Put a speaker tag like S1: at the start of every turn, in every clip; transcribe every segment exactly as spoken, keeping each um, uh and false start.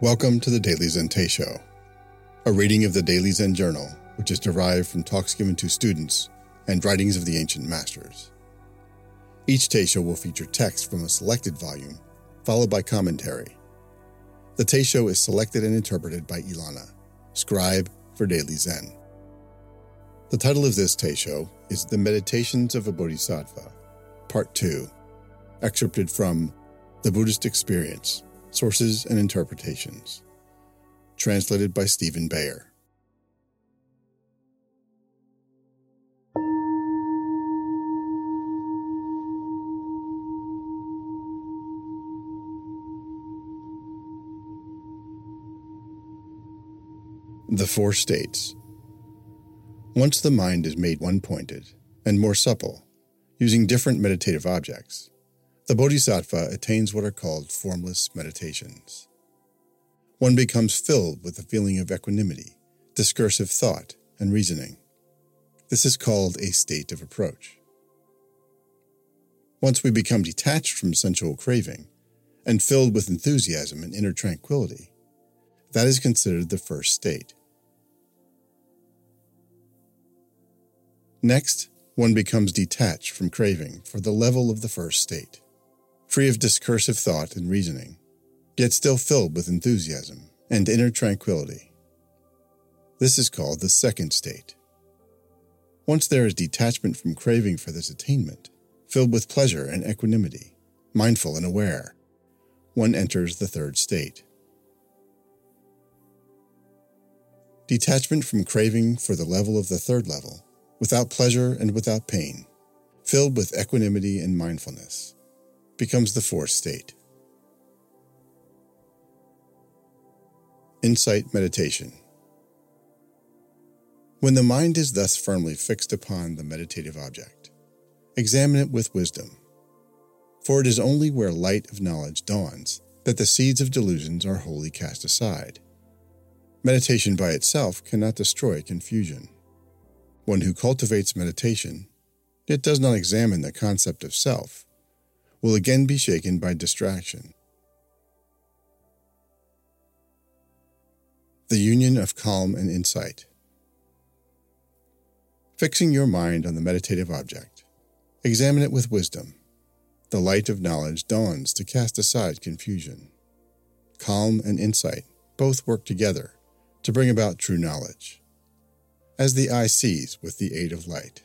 S1: Welcome to the Daily Zen Teisho, a reading of the Daily Zen Journal, which is derived from talks given to students and writings of the ancient masters. Each Teisho will feature text from a selected volume, followed by commentary. The Teisho is selected and interpreted by Ilana, scribe for Daily Zen. The title of this Teisho is The Meditations of a Bodhisattva, Part two, excerpted from The Buddhist Experience, Sources and Interpretations, translated by Stephen Bayer. The Four States. Once the mind is made one-pointed and more supple, using different meditative objects, the Bodhisattva attains what are called formless meditations. One becomes filled with a feeling of equanimity, discursive thought, and reasoning. This is called a state of approach. Once we become detached from sensual craving and filled with enthusiasm and inner tranquility, that is considered the first state. Next, one becomes detached from craving for the level of the first state, free of discursive thought and reasoning, yet still filled with enthusiasm and inner tranquility. This is called the second state. Once there is detachment from craving for this attainment, filled with pleasure and equanimity, mindful and aware, one enters the third state. Detachment from craving for the level of the third level, without pleasure and without pain, filled with equanimity and mindfulness, becomes the fourth state. Insight Meditation. When the mind is thus firmly fixed upon the meditative object, examine it with wisdom, for it is only where light of knowledge dawns that the seeds of delusions are wholly cast aside. Meditation by itself cannot destroy confusion. One who cultivates meditation, yet does not examine the concept of self, will again be shaken by distraction. The union of calm and insight. Fixing your mind on the meditative object, examine it with wisdom. The light of knowledge dawns to cast aside confusion. Calm and insight both work together to bring about true knowledge, as the eye sees with the aid of light.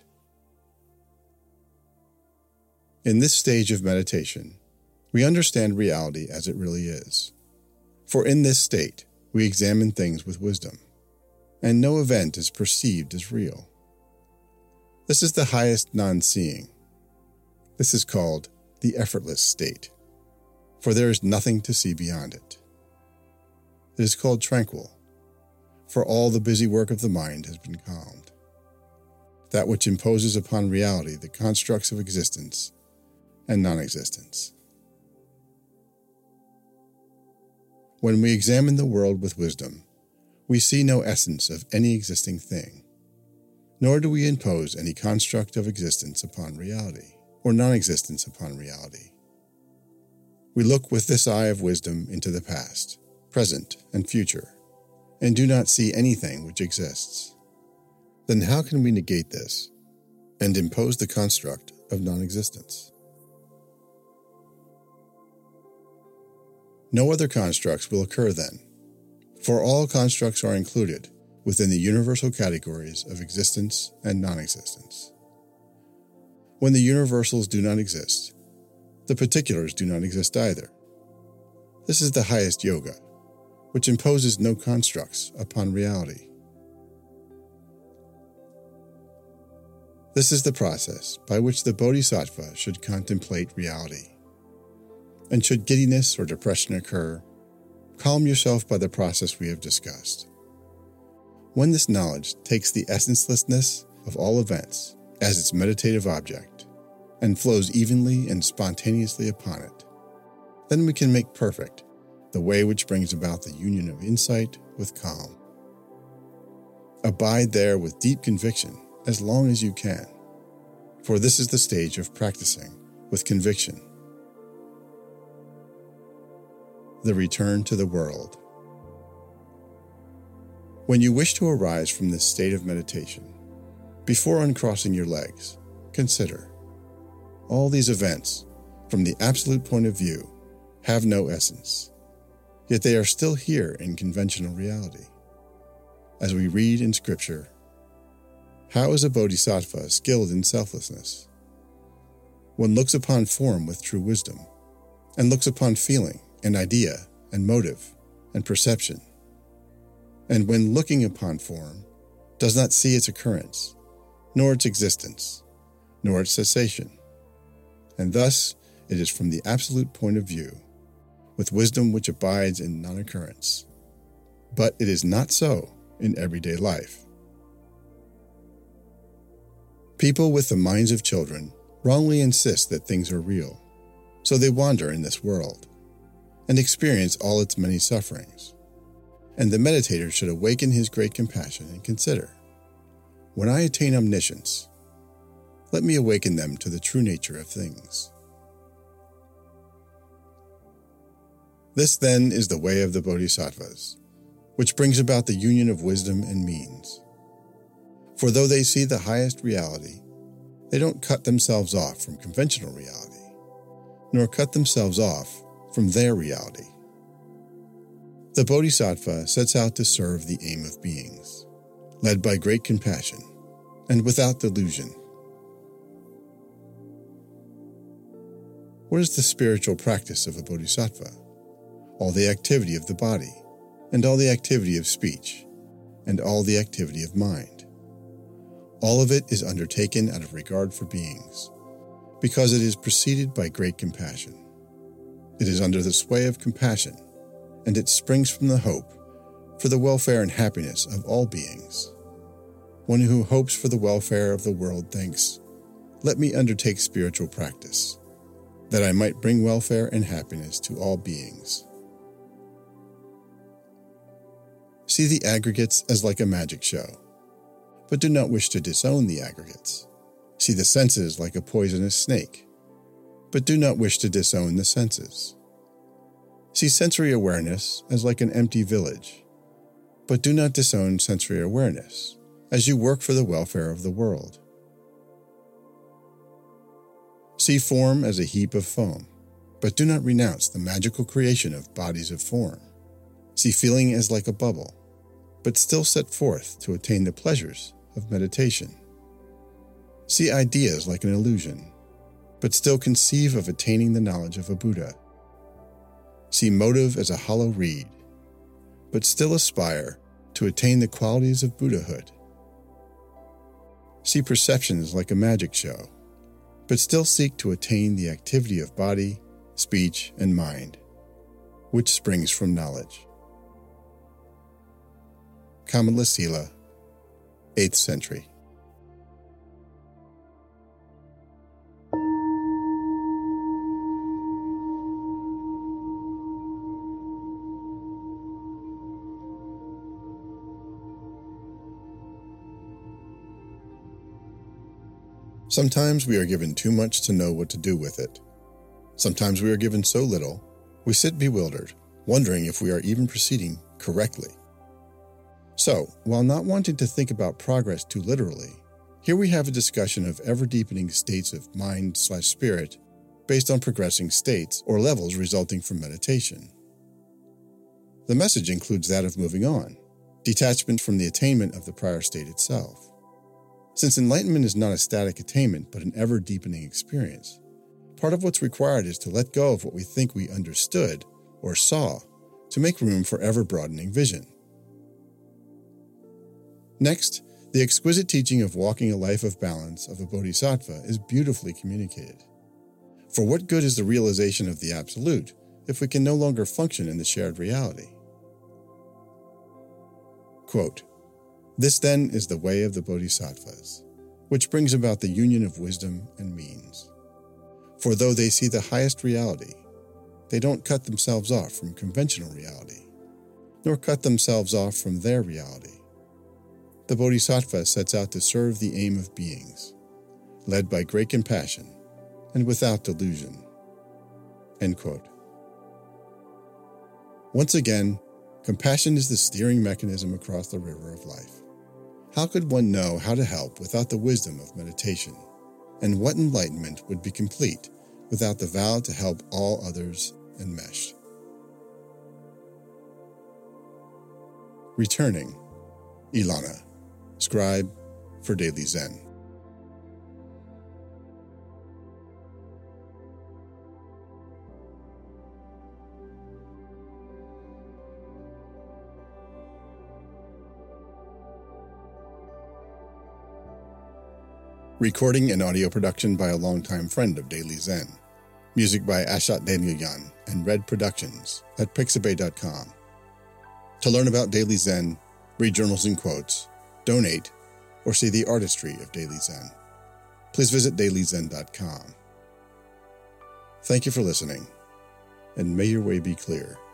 S1: In this stage of meditation, we understand reality as it really is. For in this state, we examine things with wisdom, and no event is perceived as real. This is the highest non-seeing. This is called the effortless state, for there is nothing to see beyond it. It is called tranquil, for all the busy work of the mind has been calmed. That which imposes upon reality the constructs of existence and non-existence. When we examine the world with wisdom, we see no essence of any existing thing, nor do we impose any construct of existence upon reality, or non-existence upon reality. We look with this eye of wisdom into the past, present, and future, and do not see anything which exists. Then how can we negate this and impose the construct of non-existence? No other constructs will occur then, for all constructs are included within the universal categories of existence and non-existence. When the universals do not exist, the particulars do not exist either. This is the highest yoga, which imposes no constructs upon reality. This is the process by which the Bodhisattva should contemplate reality. And should giddiness or depression occur, calm yourself by the process we have discussed. When this knowledge takes the essencelessness of all events as its meditative object and flows evenly and spontaneously upon it, then we can make perfect the way which brings about the union of insight with calm. Abide there with deep conviction as long as you can, for this is the stage of practicing with conviction. The return to the world. When you wish to arise from this state of meditation, before uncrossing your legs, consider, all these events, from the absolute point of view, have no essence, yet they are still here in conventional reality. As we read in Scripture, how is a bodhisattva skilled in selflessness? One looks upon form with true wisdom, and looks upon feeling and idea and motive and perception, and when looking upon form, does not see its occurrence, nor its existence, nor its cessation, and thus it is from the absolute point of view, with wisdom which abides in non-occurrence. But it is not so in everyday life. People with the minds of children wrongly insist that things are real, so they wander in this world and experience all its many sufferings. And the meditator should awaken his great compassion and consider, when I attain omniscience, let me awaken them to the true nature of things. This then is the way of the bodhisattvas, which brings about the union of wisdom and means. For though they see the highest reality, they don't cut themselves off from conventional reality, nor cut themselves off from their reality. The bodhisattva sets out to serve the aim of beings, led by great compassion, and without delusion. What is the spiritual practice of a bodhisattva? All the activity of the body, and all the activity of speech, and all the activity of mind. All of it is undertaken out of regard for beings, because it is preceded by great compassion. It is under the sway of compassion, and it springs from the hope for the welfare and happiness of all beings. One who hopes for the welfare of the world thinks, let me undertake spiritual practice, that I might bring welfare and happiness to all beings. See the aggregates as like a magic show, but do not wish to disown the aggregates. See the senses like a poisonous snake, but do not wish to disown the senses. See sensory awareness as like an empty village, but do not disown sensory awareness as you work for the welfare of the world. See form as a heap of foam, but do not renounce the magical creation of bodies of form. See feeling as like a bubble, but still set forth to attain the pleasures of meditation. See ideas like an illusion, but still conceive of attaining the knowledge of a Buddha. See motive as a hollow reed, but still aspire to attain the qualities of Buddhahood. See perceptions like a magic show, but still seek to attain the activity of body, speech, and mind, which springs from knowledge. Kamala Sila, eighth century. Sometimes we are given too much to know what to do with it. Sometimes we are given so little, we sit bewildered, wondering if we are even proceeding correctly. So, while not wanting to think about progress too literally, here we have a discussion of ever-deepening states of mind slash spirit based on progressing states or levels resulting from meditation. The message includes that of moving on, detachment from the attainment of the prior state itself. Since enlightenment is not a static attainment but an ever-deepening experience, part of what's required is to let go of what we think we understood or saw to make room for ever-broadening vision. Next, the exquisite teaching of walking a life of balance of a bodhisattva is beautifully communicated. For what good is the realization of the absolute if we can no longer function in the shared reality? Quote, this then is the way of the bodhisattvas, which brings about the union of wisdom and means. For though they see the highest reality, they don't cut themselves off from conventional reality, nor cut themselves off from their reality. The bodhisattva sets out to serve the aim of beings, led by great compassion and without delusion. End quote. Once again, Compassion is the steering mechanism across the river of life. How could one know how to help without the wisdom of meditation? And what enlightenment would be complete without the vow to help all others enmeshed? Returning, Ilana, scribe for Daily Zen. Recording and audio production by a longtime friend of Daily Zen. Music by Ashat Danielyan and Red Productions at Pixabay dot com. To learn about Daily Zen, read journals and quotes, donate, or see the artistry of Daily Zen, please visit daily zen dot com. Thank you for listening, and may your way be clear.